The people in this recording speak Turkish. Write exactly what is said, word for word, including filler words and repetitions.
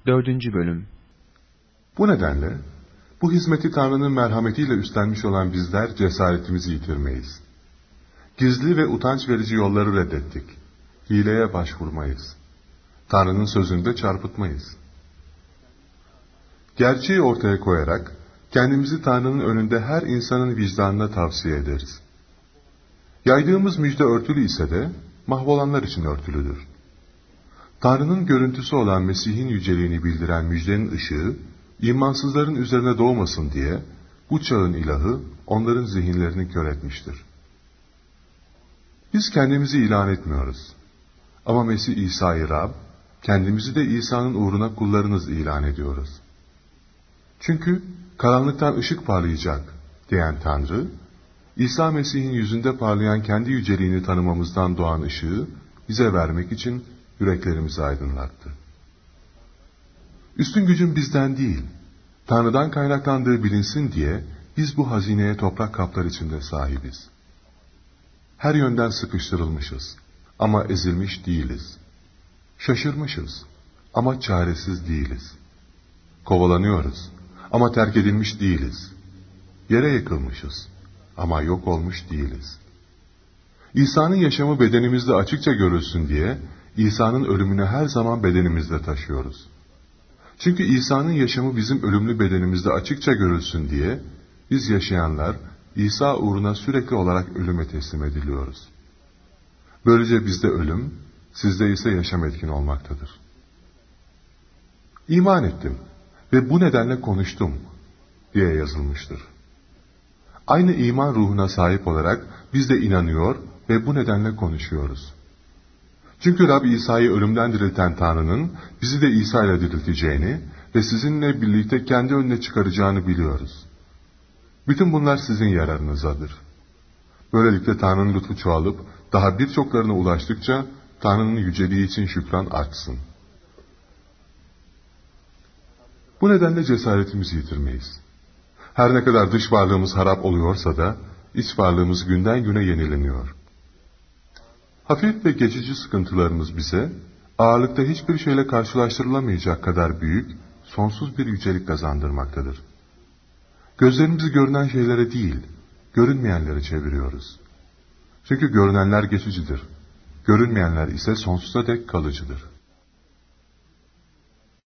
Dördüncü Bölüm. Bu nedenle, bu hizmeti Tanrı'nın merhametiyle üstlenmiş olan bizler cesaretimizi yitirmeyiz. Gizli ve utanç verici yolları reddettik. Hileye başvurmayız. Tanrı'nın sözünde çarpıtmayız. Gerçeği ortaya koyarak, kendimizi Tanrı'nın önünde her insanın vicdanına tavsiye ederiz. Yaydığımız müjde örtülü ise de, mahvolanlar için örtülüdür. Tanrı'nın görüntüsü olan Mesih'in yüceliğini bildiren müjdenin ışığı, imansızların üzerine doğmasın diye, bu çağın ilahı, onların zihinlerini kör etmiştir. Biz kendimizi ilan etmiyoruz. Ama Mesih İsa'yı Rab, kendimizi de İsa'nın uğruna kullarınız ilan ediyoruz. Çünkü karanlıktan ışık parlayacak diyen Tanrı, İsa Mesih'in yüzünde parlayan kendi yüceliğini tanımamızdan doğan ışığı bize vermek için yüreklerimizi aydınlattı. Üstün gücün bizden değil, Tanrı'dan kaynaklandığı bilinsin diye biz bu hazineye toprak kaplar içinde sahibiz. Her yönden sıkıştırılmışız ama ezilmiş değiliz. Şaşırmışız ama çaresiz değiliz. Kovalanıyoruz ama terk edilmiş değiliz. Yere yıkılmışız ama yok olmuş değiliz. İsa'nın yaşamı bedenimizde açıkça görülsün diye İsa'nın ölümünü her zaman bedenimizde taşıyoruz. Çünkü İsa'nın yaşamı bizim ölümlü bedenimizde açıkça görülsün diye biz yaşayanlar İsa uğruna sürekli olarak ölüme teslim ediliyoruz. Böylece bizde ölüm, sizde ise yaşam etkin olmaktadır. İman ettim ve bu nedenle konuştum diye yazılmıştır. Aynı iman ruhuna sahip olarak biz de inanıyor ve bu nedenle konuşuyoruz. Çünkü Rab İsa'yı ölümden dirilten Tanrı'nın bizi de İsa ile dirilteceğini ve sizinle birlikte kendi önüne çıkaracağını biliyoruz. Bütün bunlar sizin yararınızadır. Böylelikle Tanrı'nın lütfu çoğalıp daha birçoklarına ulaştıkça Tanrı'nın yüceliği için şükran artsın. Bu nedenle cesaretimizi yitirmeyiz. Her ne kadar dış varlığımız harap oluyorsa da iç varlığımız günden güne yenileniyor. Hafif ve geçici sıkıntılarımız bize ağırlıkta hiçbir şeyle karşılaştırılamayacak kadar büyük, sonsuz bir yücelik kazandırmaktadır. Gözlerimizi görünen şeylere değil, görünmeyenlere çeviriyoruz. Çünkü görünenler geçicidir, görünmeyenler ise sonsuza dek kalıcıdır.